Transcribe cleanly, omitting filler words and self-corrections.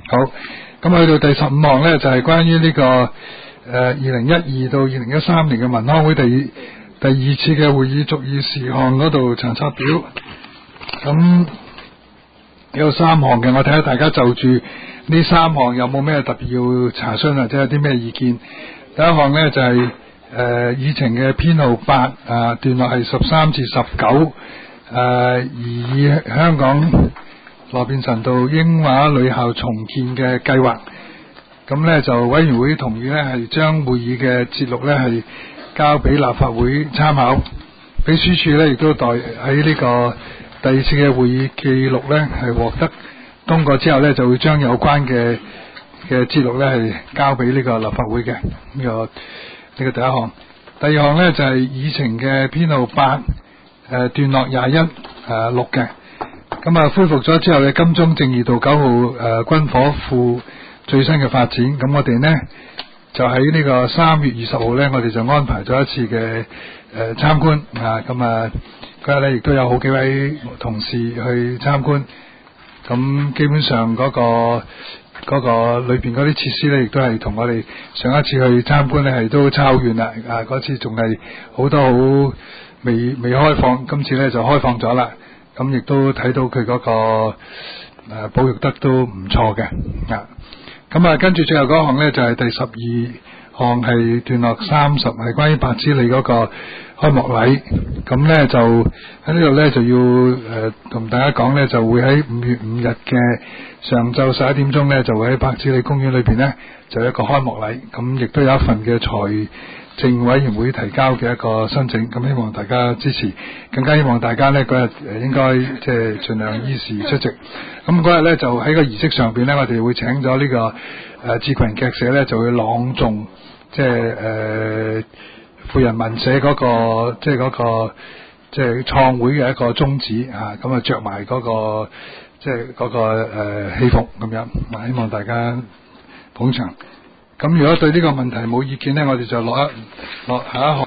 好，咁去到第15項呢，就係關於呢個2012到2013年嘅民康會第二次嘅會議逐議事項嗰度查冊表。咁有3項嘅，我睇下大家就住呢3項有冇咩特別要查詢或者有啲咩意見。第一項呢，就係議程嘅編號8段落係13至19以香港羅便臣道英華女校重建嘅計劃。咁呢就委員會同意呢係將會議嘅節錄呢係交俾立法會參考。秘書處呢亦都喺呢個第二次嘅會議記錄呢係獲得通過之後呢，就會將有關嘅節錄呢係交俾呢個立法會嘅。呢個第一項。第二項呢就係議程嘅編號8段落216嘅。咁恢復咗之後呢，金鐘正義道9號軍火庫最新嘅發展。咁我哋呢就喺呢個3月20號呢，我哋就安排咗一次嘅參觀咁嗰日呢亦都有好幾位同事去參觀。咁基本上嗰個裏邊嗰啲設施呢，亦都係同我哋上一次去參觀呢係都差好遠啦。嗰次仲係好多好未開放，今次呢就開放咗啦。咁亦都睇到佢嗰個保育得都唔錯嘅。咁跟住最後嗰項呢，就係第12項係段落30，係關於白之利嗰個開幕禮。咁呢就喺呢度呢，就要同大家講呢，就會喺5月5日嘅上晝11點鐘呢，就會喺白之利公園裏邊呢，就有一個開幕禮。咁亦都有一份嘅財政委員會提交嘅一個申請。咁希望大家支持，更加希望大家呢嗰日應該即係盡量依時出席。咁嗰日呢，就喺個儀式上邊呢，我哋會請咗呢個志群劇社呢，就會朗誦即係富人文社嗰個即係創會嘅一個宗旨咁着埋嗰個即係嗰個戲服咁樣，希望大家捧場。咁如果對呢個問題冇意見呢，我哋就落下一項。